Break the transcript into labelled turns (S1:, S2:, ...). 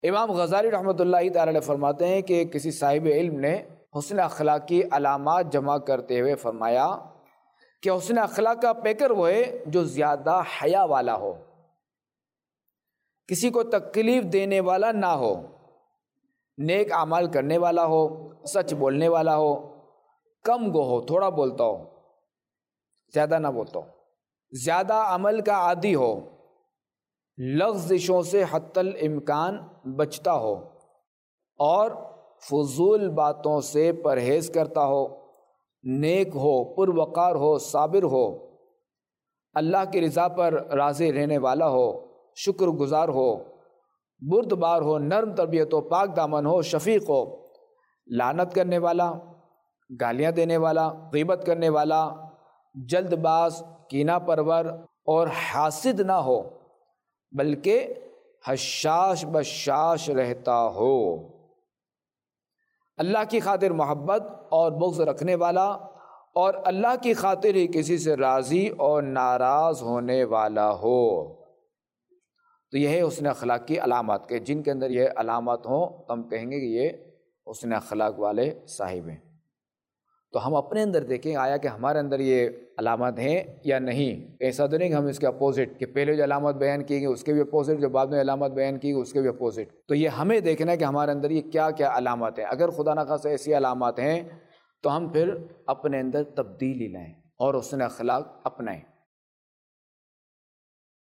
S1: امام غزالی رحمۃ اللہ تعالی علیہ فرماتے ہیں کہ کسی صاحب علم نے حسن اخلاق کی علامات جمع کرتے ہوئے فرمایا کہ حسن اخلاق کا پیکر وہ ہے جو زیادہ حیا والا ہو، کسی کو تکلیف دینے والا نہ ہو، نیک اعمال کرنے والا ہو، سچ بولنے والا ہو، کم گو ہو، تھوڑا بولتا ہو، زیادہ نہ بولتا ہو، زیادہ عمل کا عادی ہو، لغزشوں سے حتی الامکان بچتا ہو، اور فضول باتوں سے پرہیز کرتا ہو، نیک ہو، پروقار ہو، صابر ہو، اللہ کی رضا پر راضی رہنے والا ہو، شکر گزار ہو، بردبار ہو، نرم طبیعت ہو، پاک دامن ہو، شفیق ہو، لعنت کرنے والا، گالیاں دینے والا، غیبت کرنے والا، جلد باز، کینہ پرور اور حاسد نہ ہو، بلکہ حشاش بشاش رہتا ہو، اللہ کی خاطر محبت اور بغض رکھنے والا، اور اللہ کی خاطر ہی کسی سے راضی اور ناراض ہونے والا ہو۔ تو یہ ہے حسن اخلاق کی علامات، کہ جن کے اندر یہ علامات ہوں تو ہم کہیں گے کہ یہ حسن اخلاق والے صاحب ہیں۔ تو ہم اپنے اندر دیکھیں آیا کہ ہمارے اندر یہ علامات ہیں یا نہیں۔ ایسا تو نہیں کہ ہم اس کے اپوزٹ، کہ پہلے جو علامات بیان کی گئی اس کے بھی اپوزٹ، جو بعد میں علامات بیان کی گئی اس کے بھی اپوزٹ۔ تو یہ ہمیں دیکھنا ہے کہ ہمارے اندر یہ کیا کیا علامات ہیں۔ اگر خدا نخواستہ ایسی علامات ہیں تو ہم پھر اپنے اندر تبدیلی لائیں اور حسن اخلاق اپنائیں۔